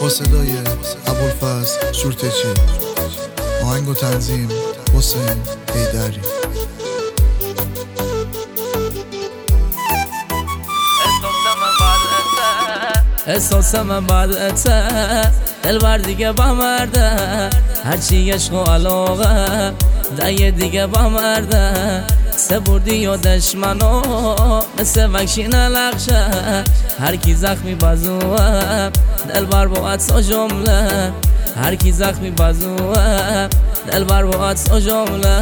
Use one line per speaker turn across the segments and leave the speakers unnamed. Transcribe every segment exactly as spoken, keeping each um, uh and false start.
با صدای ابوالفضل شورتچی، آهنگ و تنظیم حسین حیدری.
احساسم بعدته دلبر دیگه با مرده، هرچی عشق و علاقه دیگه دیگه با مرده. سبردی و دشمنو مثل وکشی نلقشه، هر کی زخمی بازوه دلبر با عدس و جمله، هر کی زخمی بازوه دلبر با عدس و جمله.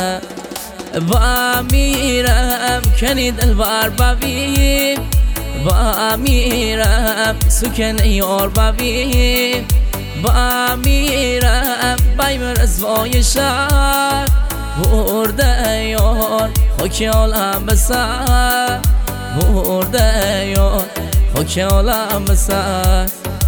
با میرم کنی دلبر ببین، با میرم سکنه یار ببین، با میرم بیم رزوای شهر برده یار خاک عالم بسر، برده یار خاک عالم بسر.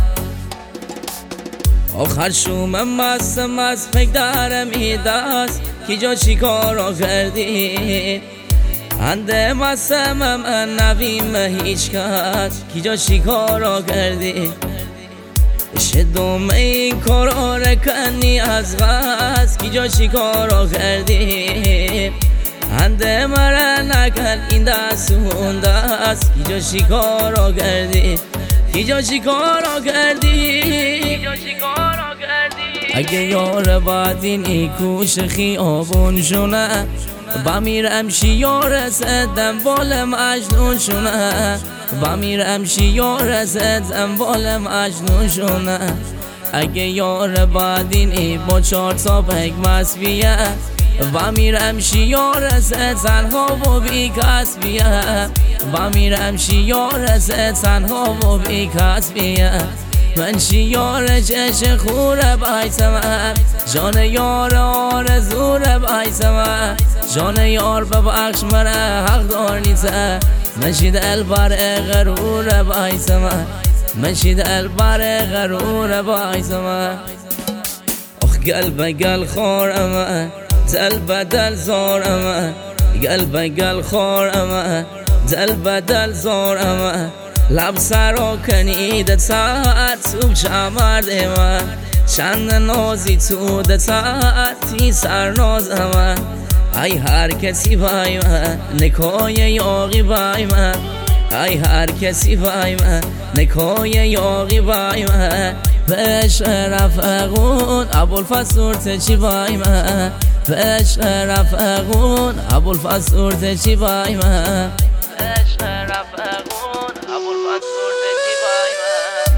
آخر شوم مست مست فکر درم ایدست کی جا چی کارا کردی، انده مستم من نویم هیچ کس کی جا چی کارا کردی. شدوم این کارا رکنی از غز کی جا چی کارا کردی، انده مرا نکن این دست اون دست کی جا چی کارا کردی، کی جا چی کارا کردی، کی جا چی کارا کردی. اگه یار بعدین ای کوش خیابون شونه، بمیرم شیار زدم بال مجنون شونه، بمیرم شیار زدم بال مجنون شونه. اگه یار بعدین ای با چار تا پک مسویه، بمیرم شیار زد تنها و بی کسبیه، بمیرم شیار زد تنها و بی کسبیه. من شیار چش خوره بایتم، جان یار آرزوره بایتم، جان یار ببخش مرا حق دار نیته. من شی دلبر غروره بایتم، من شی دلبر غروره بایتم. آخ قلب قل خورم دل بدل زارم، قلب قل خورم دل بدل زارم. لب سرا کنید ساعت سوب چمرد من، چند نازی تو دستی سر ناز من. ای هر کسی بای من نکای یاقی بای من، ای هر کسی بای من نکای یاقی بای من. بهش رفقون ابوالفضل شورتچی بای من، بهش رفقون ابوالفضل شورتچی بای من، بهش رفقون ابوالفضل شورتچی بای من.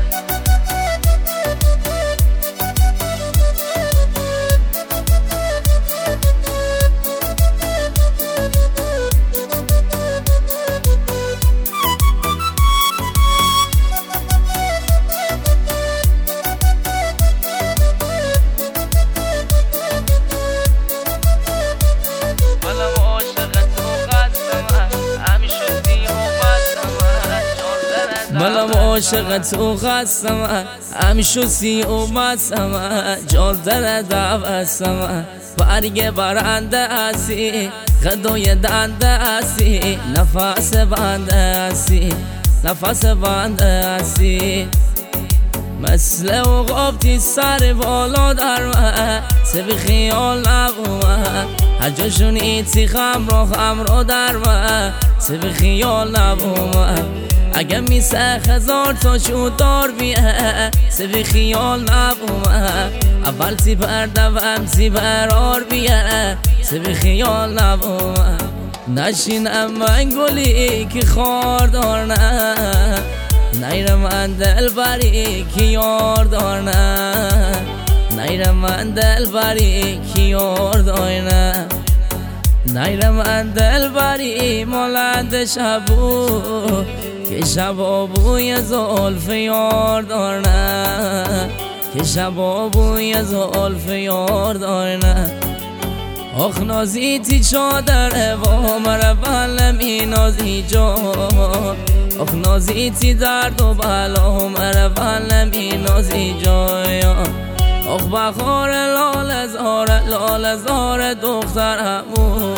منم عاشق تو خستم، همیشه سی اومدم جال در دعوستم. برگ برنده هستی خدای دنده هستی، نفس بنده هستی نفس بنده هستی. مثل عقابتی سر بالا در من سبی خیال نبومد، هر جا شونیتی خم رو خم رو در من سبی خیال نبومد. اگه میسه هزار تا شود دار بیه سبی خیال نبومد، اول سی بر دوم سی برار بیه سبی خیال نبومد. نشینم من گلی که خار دار نه، نیرم من دل بری که یار دار نه، نیرم من دل بری که یار دار نه، نیرم من دل بری مالند شبو که شبا بوی زلف یار دار نه، که شبا بوی زلف یار دار نه. آخ نازی تی چادر با مرا بلمی نازی جان، آخ نازی تی درد و بلا مرا بلمی نازی جان. آخ بخار لال زار لال زار دخترمو،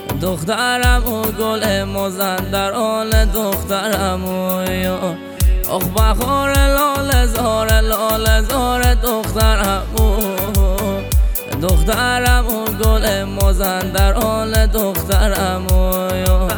دخترمو گل مازندران دخترمو. آخ بهار لاله زار لاله زار دخترمو دخترمو گل مازندران دخترمو